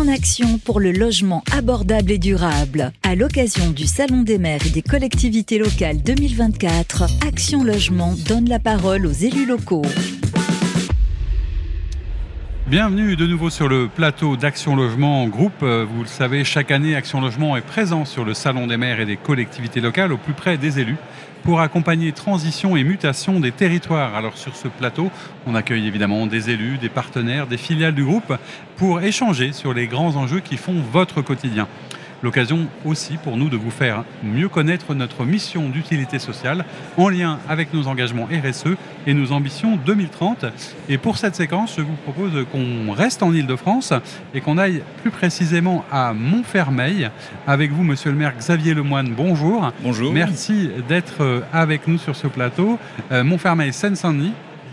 en action pour le logement abordable et durable. À l'occasion du Salon des maires et des collectivités locales 2024, Action Logement donne la parole aux élus locaux. Bienvenue de nouveau sur le plateau d'Action Logement en groupe. Vous le savez, chaque année, Action Logement est présent sur le Salon des maires et des collectivités locales au plus près des élus pour accompagner transition et mutation des territoires. Alors sur ce plateau, on accueille évidemment des élus, des partenaires, des filiales du groupe pour échanger sur les grands enjeux qui font votre quotidien. L'occasion aussi pour nous de vous faire mieux connaître notre mission d'utilité sociale en lien avec nos engagements RSE et nos ambitions 2030. Et pour cette séquence, je vous propose qu'on reste en Ile-de-France et qu'on aille plus précisément à Montfermeil. Avec vous, monsieur le maire Xavier Lemoine, bonjour. Bonjour. Merci d'être avec nous sur ce plateau. Montfermeil, Seine-Saint-Denis.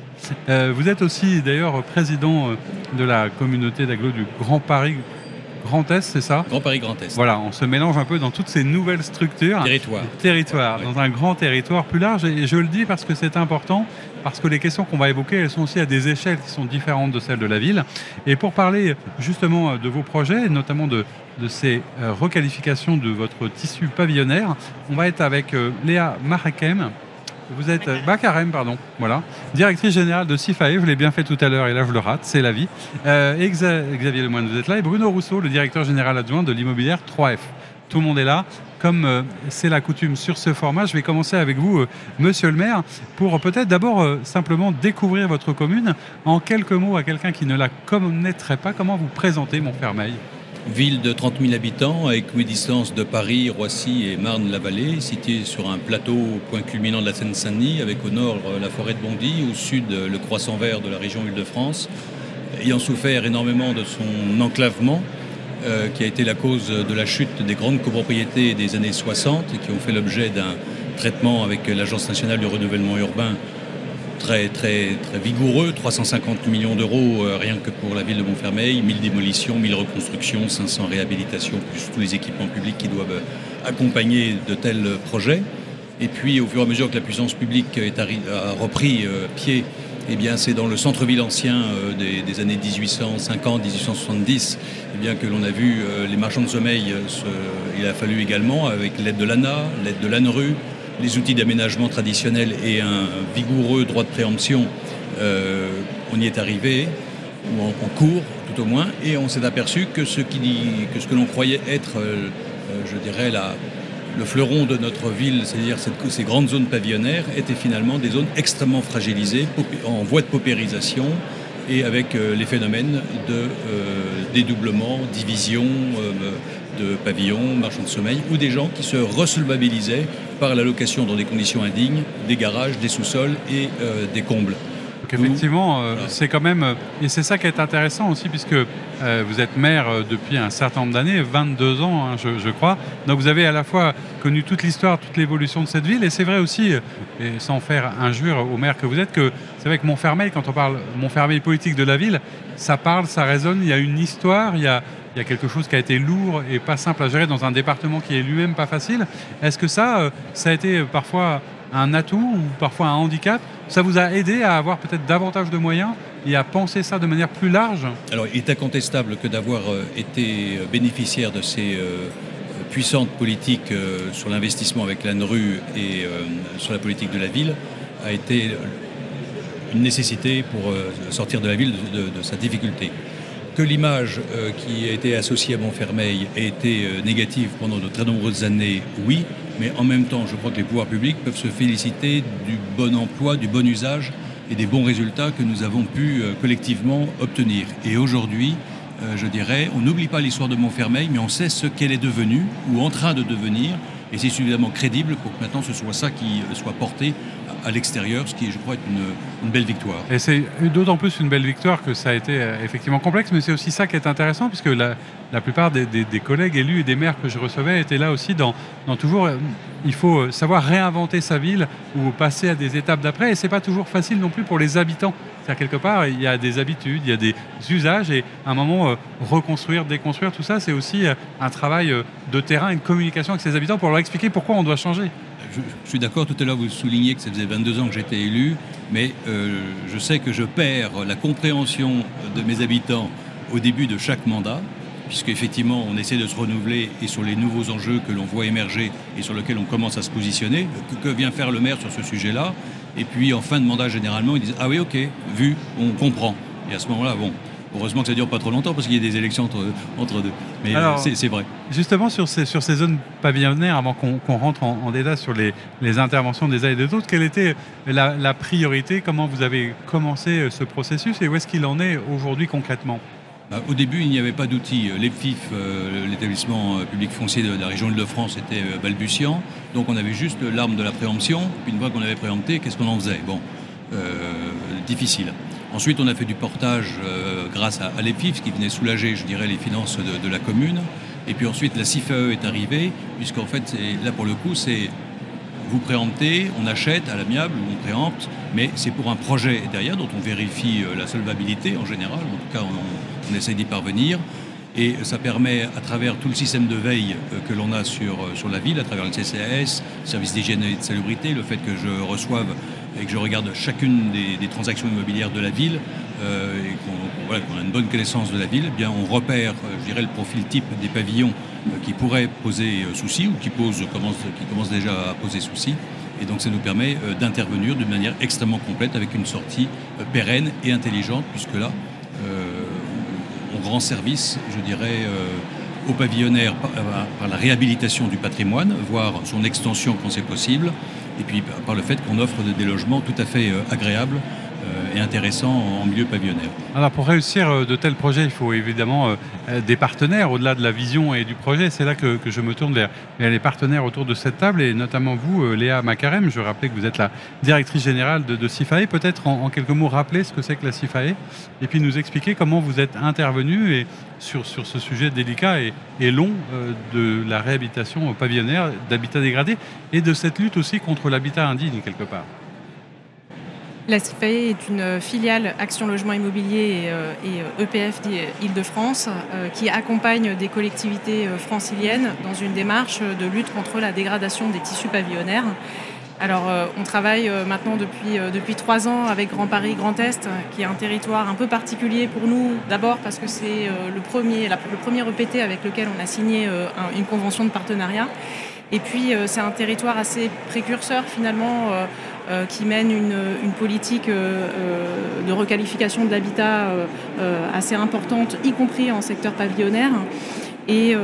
Vous êtes aussi d'ailleurs président de la communauté d'agglo du Grand Paris Grand Est, c'est ça ? Grand Paris Grand Est. Voilà, on se mélange un peu dans toutes ces nouvelles structures. Territoire, ouais. Dans un grand territoire plus large. Et je le dis parce que c'est important, parce que les questions qu'on va évoquer, elles sont aussi à des échelles qui sont différentes de celles de la ville. Et pour parler justement de vos projets, et notamment de ces requalifications de votre tissu pavillonnaire, on va être avec Léa Mahakem. Vous êtes voilà, directrice générale de Sifae, je l'ai bien fait tout à l'heure et là je le rate, c'est la vie. Et Xavier Lemoine, vous êtes là, et Bruno Rousseau, le directeur général adjoint de l'immobilière 3F. Tout le monde est là. Comme c'est la coutume sur ce format, je vais commencer avec vous, monsieur le maire, pour peut-être d'abord simplement découvrir votre commune. En quelques mots, à quelqu'un qui ne la connaîtrait pas, comment vous présentez Montfermeil ? Ville de 30 000 habitants, avec équidistance de Paris, Roissy et Marne-la-Vallée, située sur un plateau au point culminant de la Seine-Saint-Denis, avec au nord la forêt de Bondy, au sud le croissant vert de la région Île-de-France, ayant souffert énormément de son enclavement, qui a été la cause de la chute des grandes copropriétés des années 60, et qui ont fait l'objet d'un traitement avec l'Agence nationale du renouvellement urbain très, très, très vigoureux, 350 millions d'euros rien que pour la ville de Montfermeil, 1000 démolitions, 1000 reconstructions, 500 réhabilitations, plus tous les équipements publics qui doivent accompagner de tels projets. Et puis, au fur et à mesure que la puissance publique a repris pied, eh bien, c'est dans le centre-ville ancien des années 1850-1870 eh bien, que l'on a vu les marchands de sommeil. Il a fallu également, avec l'aide de l'ANA, l'aide de l'ANRU, les outils d'aménagement traditionnels et un vigoureux droit de préemption, on y est arrivé, ou en cours tout au moins, et on s'est aperçu que ce que l'on croyait être, je dirais, le fleuron de notre ville, c'est-à-dire ces grandes zones pavillonnaires, étaient finalement des zones extrêmement fragilisées, en voie de paupérisation, et avec les phénomènes de dédoublement, division, de pavillons, marchands de sommeil, ou des gens qui se resolvabilisaient par la location dans des conditions indignes, des garages, des sous-sols et des combles. Donc effectivement, c'est quand même... Et c'est ça qui est intéressant aussi, puisque vous êtes maire depuis un certain nombre d'années, 22 ans, hein, je crois. Donc vous avez à la fois connu toute l'histoire, toute l'évolution de cette ville. Et c'est vrai aussi, et sans faire injure au maire que vous êtes, que c'est vrai que Montfermeil, quand on parle Montfermeil politique de la ville, ça parle, ça résonne, il y a une histoire, il y a quelque chose qui a été lourd et pas simple à gérer dans un département qui est lui-même pas facile. Est-ce que ça a été parfois un atout ou parfois un handicap ? Ça vous a aidé à avoir peut-être davantage de moyens et à penser ça de manière plus large ? Alors, il est incontestable que d'avoir été bénéficiaire de ces puissantes politiques sur l'investissement avec l'ANRU et sur la politique de la ville a été une nécessité pour sortir de la ville de sa difficulté. Que l'image qui a été associée à Montfermeil ait été négative pendant de très nombreuses années, oui, mais en même temps, je crois que les pouvoirs publics peuvent se féliciter du bon emploi, du bon usage et des bons résultats que nous avons pu collectivement obtenir. Et aujourd'hui, je dirais, on n'oublie pas l'histoire de Montfermeil, mais on sait ce qu'elle est devenue ou en train de devenir, et c'est suffisamment crédible pour que maintenant ce soit ça qui soit porté à l'extérieur, ce qui, je crois, est une belle victoire. Et c'est d'autant plus une belle victoire que ça a été effectivement complexe, mais c'est aussi ça qui est intéressant, puisque la plupart des collègues élus et des maires que je recevais étaient là aussi dans toujours... Il faut savoir réinventer sa ville ou passer à des étapes d'après, et c'est pas toujours facile non plus pour les habitants. C'est-à-dire, quelque part, il y a des habitudes, il y a des usages, et à un moment, reconstruire, déconstruire, tout ça, c'est aussi un travail de terrain, une communication avec ses habitants pour leur expliquer pourquoi on doit changer. Je suis d'accord, tout à l'heure vous soulignez que ça faisait 22 ans que j'étais élu, mais je sais que je perds la compréhension de mes habitants au début de chaque mandat, puisqu'effectivement on essaie de se renouveler et sur les nouveaux enjeux que l'on voit émerger et sur lesquels on commence à se positionner. Que vient faire le maire sur ce sujet-là? Et puis en fin de mandat, généralement, ils disent « Ah oui, ok, vu, on comprend ». Et à ce moment-là, bon, heureusement que ça ne dure pas trop longtemps parce qu'il y a des élections entre deux. Mais alors, c'est vrai. Justement, sur ces zones pavillonnaires, avant qu'on rentre en détail sur les interventions des uns et des autres, quelle était la priorité? Comment vous avez commencé ce processus et où est-ce qu'il en est aujourd'hui concrètement? Au début, il n'y avait pas d'outils. L'EPFIF, l'établissement public foncier de la région Île-de-France, était balbutiant. Donc on avait juste l'arme de la préemption. Puis une fois qu'on avait préempté, qu'est-ce qu'on en faisait? Bon, difficile. Ensuite, on a fait du portage grâce à l'EPFIF, ce qui venait soulager, je dirais, les finances de la commune. Et puis ensuite, la CIFAE est arrivée, puisqu'en fait, là pour le coup, c'est vous préemptez, on achète à l'amiable, on préempte, mais c'est pour un projet derrière dont on vérifie la solvabilité en général. En tout cas, on essaie d'y parvenir. Et ça permet, à travers tout le système de veille que l'on a sur la ville, à travers le CCAS, le service d'hygiène et de salubrité, le fait que je reçoive et que je regarde chacune des transactions immobilières de la ville et qu'on a une bonne connaissance de la ville, eh bien on repère, je dirais, le profil type des pavillons qui pourraient poser souci ou qui commencent déjà à poser souci. Et donc ça nous permet d'intervenir d'une manière extrêmement complète avec une sortie pérenne et intelligente, puisque là, on rend service, je dirais, aux pavillonnaires par la réhabilitation du patrimoine, voire son extension quand c'est possible, et puis par le fait qu'on offre des logements tout à fait agréables et intéressants en milieu pavillonnaire. Alors pour réussir de tels projets, il faut évidemment des partenaires au-delà de la vision et du projet. C'est là que je me tourne vers les partenaires autour de cette table et notamment vous, Léa Macarem. Je rappelais que vous êtes la directrice générale de CIFAE. Peut-être en quelques mots rappeler ce que c'est que la CIFAE et puis nous expliquer comment vous êtes intervenu et sur ce sujet délicat et long de la réhabilitation pavillonnaire, d'habitat dégradé et de cette lutte aussi contre l'habitat indigne quelque part. La CIFAE est une filiale Action Logement Immobilier et EPF Île-de-France qui accompagne des collectivités franciliennes dans une démarche de lutte contre la dégradation des tissus pavillonnaires. Alors, on travaille maintenant depuis 3 ans avec Grand Paris Grand Est, qui est un territoire un peu particulier pour nous. D'abord parce que c'est le premier EPT avec lequel on a signé une convention de partenariat. Et puis, c'est un territoire assez précurseur finalement qui mène une politique de requalification de l'habitat assez importante, y compris en secteur pavillonnaire. Et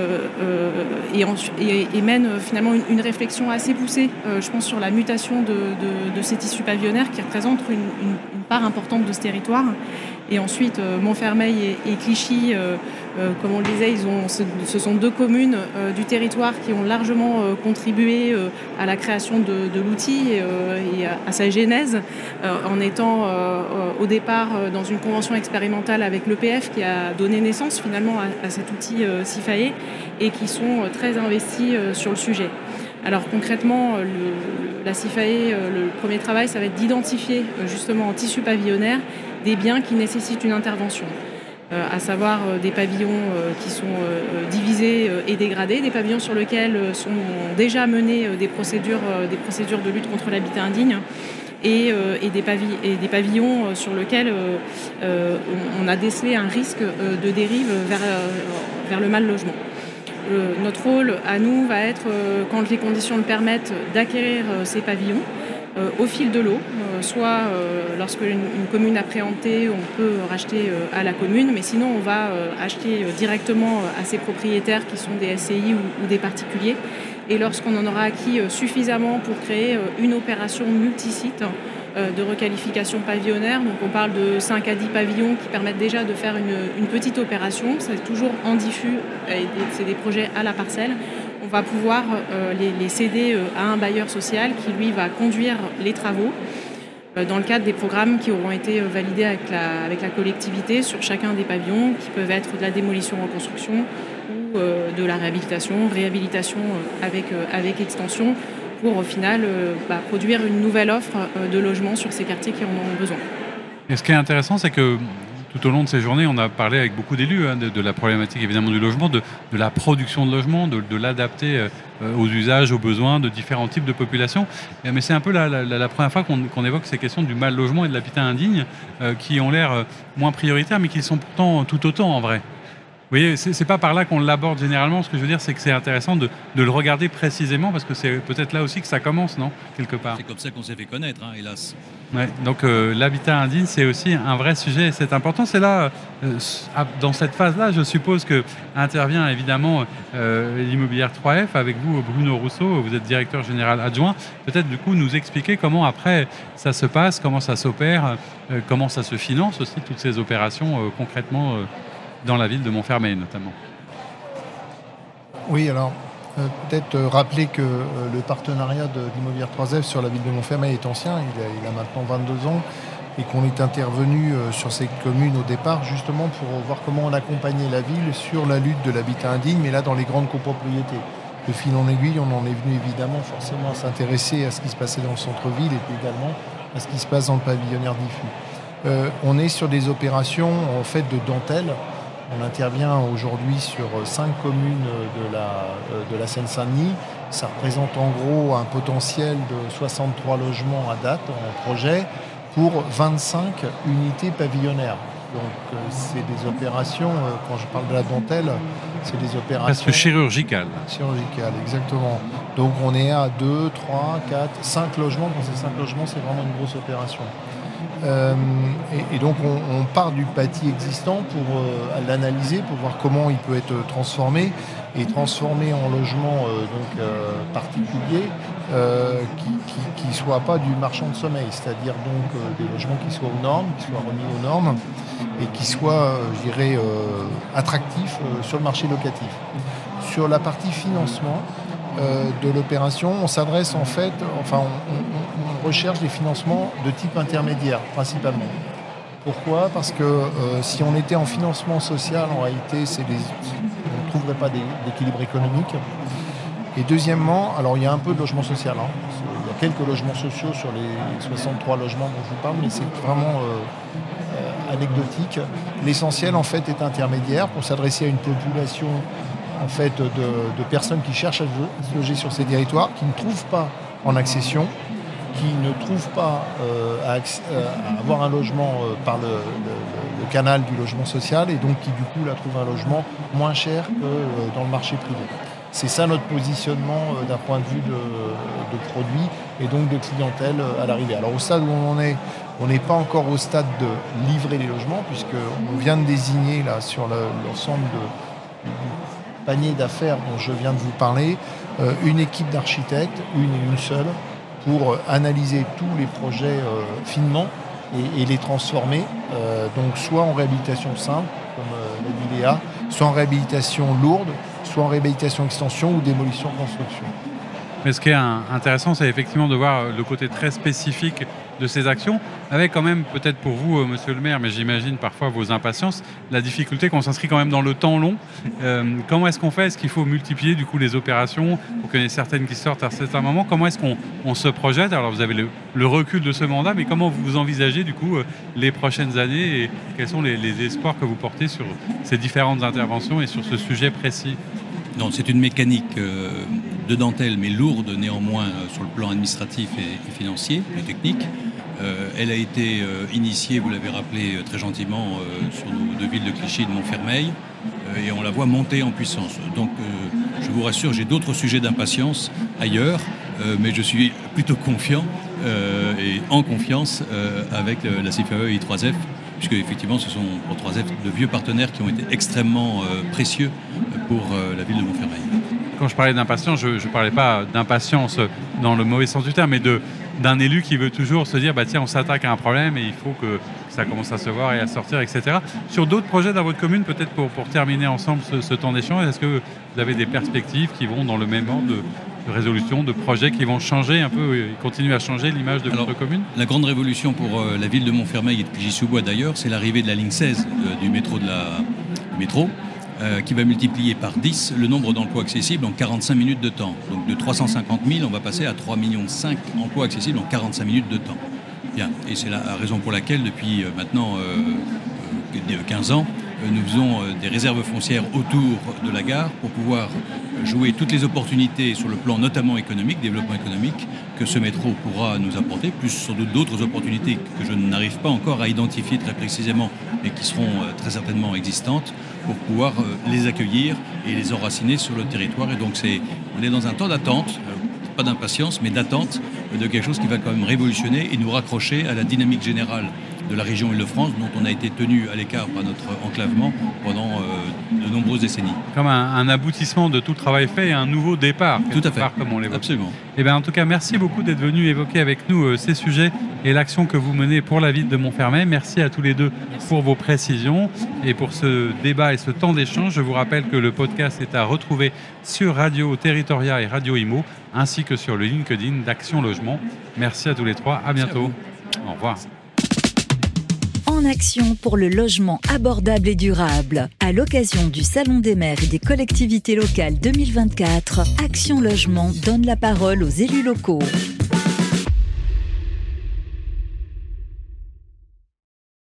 mène finalement une réflexion assez poussée, je pense, sur la mutation de ces tissus pavillonnaires qui représentent une part importante de ce territoire. Et ensuite, Montfermeil et Clichy, comme on le disait, ce sont 2 communes du territoire qui ont largement contribué à la création de l'outil et à sa genèse, en étant au départ dans une convention expérimentale avec l'EPF qui a donné naissance finalement à cet outil CIFAE et qui sont très investis sur le sujet. Alors concrètement, la CIFAE, le premier travail, ça va être d'identifier justement en tissu pavillonnaire des biens qui nécessitent une intervention, à savoir des pavillons qui sont divisés et dégradés, des pavillons sur lesquels sont déjà menées des procédures de lutte contre l'habitat indigne et des pavillons sur lesquels on a décelé un risque de dérive vers le mal logement. Notre rôle à nous va être, quand les conditions le permettent, d'acquérir ces pavillons au fil de l'eau, soit lorsque une commune a préempté, on peut racheter à la commune, mais sinon on va acheter directement à ses propriétaires qui sont des SCI ou des particuliers. Et lorsqu'on en aura acquis suffisamment pour créer une opération multisite de requalification pavillonnaire, donc on parle de 5 à 10 pavillons qui permettent déjà de faire une petite opération, c'est toujours en diffus, c'est des projets à la parcelle. On va pouvoir les céder à un bailleur social qui, lui, va conduire les travaux dans le cadre des programmes qui auront été validés avec la collectivité sur chacun des pavillons, qui peuvent être de la démolition-reconstruction ou de la réhabilitation avec extension, pour au final produire une nouvelle offre de logement sur ces quartiers qui en ont besoin. Et ce qui est intéressant, c'est que tout au long de ces journées, on a parlé avec beaucoup d'élus de la problématique évidemment du logement, de la production de logement, de l'adapter aux usages, aux besoins de différents types de populations. Mais c'est un peu la première fois qu'on évoque ces questions du mal logement et de l'habitat indigne qui ont l'air moins prioritaires, mais qui sont pourtant tout autant en vrai. voyez, c'est pas par là qu'on l'aborde généralement. Ce que je veux dire, c'est que c'est intéressant de le regarder précisément parce que c'est peut-être là aussi que ça commence, non? Quelque part. C'est comme ça qu'on s'est fait connaître, hélas. Ouais, donc l'habitat indigne, c'est aussi un vrai sujet et c'est important. C'est là, dans cette phase-là, je suppose que intervient évidemment l'immobilière 3F avec vous, Bruno Rousseau, vous êtes directeur général adjoint. Peut-être du coup nous expliquer comment après ça se passe, comment ça s'opère, comment ça se finance aussi, toutes ces opérations concrètement dans la ville de Montfermeil notamment. Oui, alors peut-être rappeler que le partenariat de l'immobilière 3F sur la ville de Montfermeil est ancien, il a maintenant 22 ans, et qu'on est intervenu sur ces communes au départ justement pour voir comment on accompagnait la ville sur la lutte de l'habitat indigne, mais là dans les grandes copropriétés. De fil en aiguille, on en est venu évidemment forcément à s'intéresser à ce qui se passait dans le centre-ville et puis également à ce qui se passe dans le pavillonnaire diffus. On est sur des opérations en fait de dentelle. On intervient aujourd'hui sur 5 communes de la Seine-Saint-Denis. Ça représente en gros un potentiel de 63 logements à date en projet pour 25 unités pavillonnaires. Donc c'est des opérations, quand je parle de la dentelle, c'est des opérations... Presque chirurgicales. Chirurgicales, exactement. Donc on est à 2, 3, 4, 5 logements. Dans ces 5 logements, c'est vraiment une grosse opération. Et donc on part du bâti existant pour l'analyser, pour voir comment il peut être transformé en logement particulier qui ne soit pas du marchand de sommeil, c'est-à-dire donc des logements qui soient aux normes, qui soient remis aux normes et qui soient, attractifs sur le marché locatif. Sur la partie financement de l'opération, on s'adresse on recherche des financements de type intermédiaire principalement. Pourquoi ? Parce que si on était en financement social, en réalité, on ne trouverait pas d'équilibre économique. Et deuxièmement, alors il y a un peu de logement social. Il y a quelques logements sociaux sur les 63 logements dont je vous parle, mais c'est vraiment anecdotique. L'essentiel, en fait, est intermédiaire pour s'adresser à une population en fait, de personnes qui cherchent à se loger sur ces territoires, qui ne trouvent pas en accession, qui ne trouvent pas à avoir un logement par le canal du logement social et donc qui du coup là trouvent un logement moins cher que dans le marché privé. C'est ça notre positionnement d'un point de vue de produit et donc de clientèle à l'arrivée. Alors au stade où on n'est pas encore au stade de livrer les logements puisqu'on vient de désigner là sur l'ensemble du panier d'affaires dont je viens de vous parler, une équipe d'architectes, une seule, pour analyser tous les projets finement et les transformer, donc soit en réhabilitation simple, comme l'a dit Léa, soit en réhabilitation lourde, soit en réhabilitation extension ou démolition construction. Mais ce qui est intéressant, c'est effectivement de voir le côté très spécifique de ces actions, avec quand même, peut-être pour vous, monsieur le maire, mais j'imagine parfois vos impatiences, la difficulté qu'on s'inscrit quand même dans le temps long. Comment est-ce qu'on fait ? Est-ce qu'il faut multiplier du coup les opérations pour qu'il y en ait certaines qui sortent à certains moments ? Comment est-ce qu'on se projette ? Alors vous avez le recul de ce mandat, mais comment vous envisagez du coup les prochaines années et quels sont les espoirs que vous portez sur ces différentes interventions et sur ce sujet précis ? Non, c'est une mécanique de dentelle, mais lourde néanmoins sur le plan administratif et financier et technique. Elle a été initiée, vous l'avez rappelé très gentiment, sur nos 2 villes de Clichy et de Montfermeil, et on la voit monter en puissance. Donc, je vous rassure, j'ai d'autres sujets d'impatience ailleurs, mais je suis plutôt confiant et en confiance avec la CFAE et I3F, puisque effectivement, ce sont pour 3F de vieux partenaires qui ont été extrêmement précieux pour la ville de Montfermeil. Quand je parlais d'impatience, je ne parlais pas d'impatience dans le mauvais sens du terme, mais d'un élu qui veut toujours se dire tiens, on s'attaque à un problème et il faut que ça commence à se voir et à sortir, etc. Sur d'autres projets dans votre commune, peut-être pour terminer ensemble ce temps d'échange, est-ce que vous avez des perspectives qui vont dans le même ordre de résolution, de projets qui vont changer un peu et continuer à changer l'image de votre commune ? La grande révolution pour la ville de Montfermeil et de Clichy-sous-Bois d'ailleurs, c'est l'arrivée de la ligne 16 du métro qui va multiplier par 10 le nombre d'emplois accessibles en 45 minutes de temps. Donc de 350 000, on va passer à 3,5 millions d'emplois accessibles en 45 minutes de temps. Bien. Et c'est la raison pour laquelle, depuis maintenant 15 ans, nous faisons des réserves foncières autour de la gare pour pouvoir jouer toutes les opportunités sur le plan notamment économique, développement économique, que ce métro pourra nous apporter, plus sans doute d'autres opportunités que je n'arrive pas encore à identifier très précisément, mais qui seront très certainement existantes pour pouvoir les accueillir et les enraciner sur le territoire. Et donc on est dans un temps d'attente, pas d'impatience, mais d'attente de quelque chose qui va quand même révolutionner et nous raccrocher à la dynamique générale de la région Île-de-France, dont on a été tenu à l'écart par notre enclavement pendant de nombreuses décennies. Comme un aboutissement de tout le travail fait et un nouveau départ. Tout à fait, comme on l'évoque. Absolument. Et bien, en tout cas, merci beaucoup d'être venu évoquer avec nous ces sujets et l'action que vous menez pour la ville de Montfermeil. Merci à tous les deux pour vos précisions et pour ce débat et ce temps d'échange. Je vous rappelle que le podcast est à retrouver sur Radio Territoria et Radio Imo, ainsi que sur le LinkedIn d'Action Logement. Merci à tous les trois. À bientôt. Au revoir. En action pour le logement abordable et durable. À l'occasion du Salon des maires et des collectivités locales 2024, Action Logement donne la parole aux élus locaux.